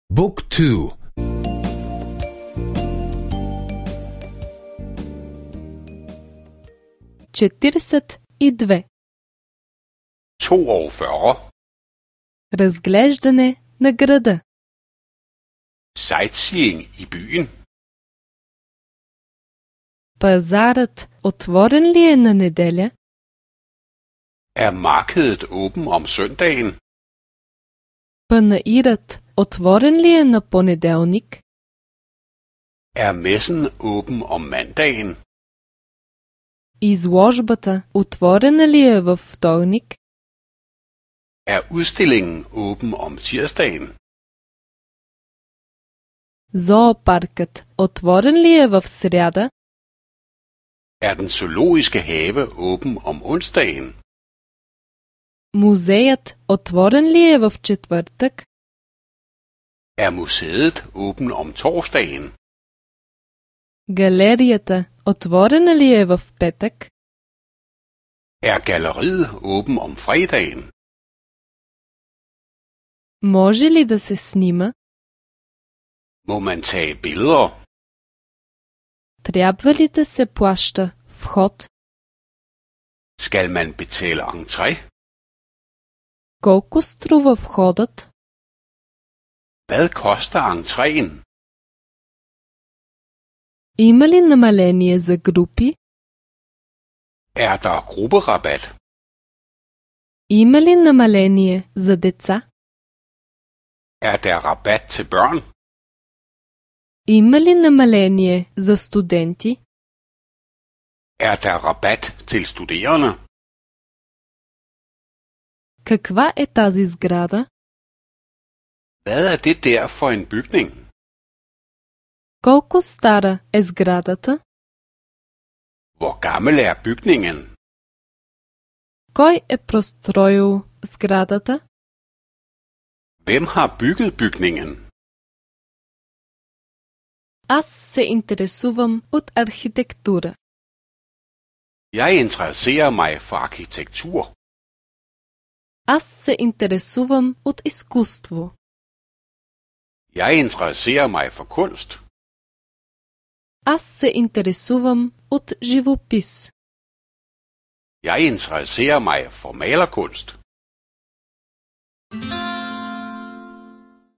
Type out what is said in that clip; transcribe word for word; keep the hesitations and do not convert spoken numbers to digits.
บุ๊กทู четиридесет и две. toogfyrre. Разглеждане на града. Sightseeing i byen. Пазарът отворен ли е на неделя? Er markedet åben om søndagen? Панаирът отворен ли е на понеделник? Er messen åben om mandagen? Изложбата отворена ли е във вторник? Er udstillingen åben om tirsdagen? Зоопаркът отворен ли е в сряда? Er den zoologiske have åben om onsdagen? Музеят отворен ли е в четвъртък? Er museet åben om torsdagen? Галерията отворена ли е в петък? Er galleriet åben om fredagen? Може ли да се снима? Må man tage billeder? Трябва ли да се плаща вход? Skal man betale entré? Колко струва входът? Hvad koster entréen? Има ли намаление за групи? Er der grupperabat? Има ли намаление за деца? Er der rabat til børn? Има ли намаление за студенти? Er der rabat til studerende? Каква е тази сграда? Hvad er det der for en bygning? Колко стара е сградата? Hvor gammel er bygningen? Кой е простроил сградата? Hvem har bygget bygningen? Аз се интересувам от архитектура. Jeg interesserer mig for arkitektur. Аз се интересувам от изкуство. Jeg interesserer mig for kunst. Аз се интересувам от живопис. Jeg interesserer mig for malerkunst.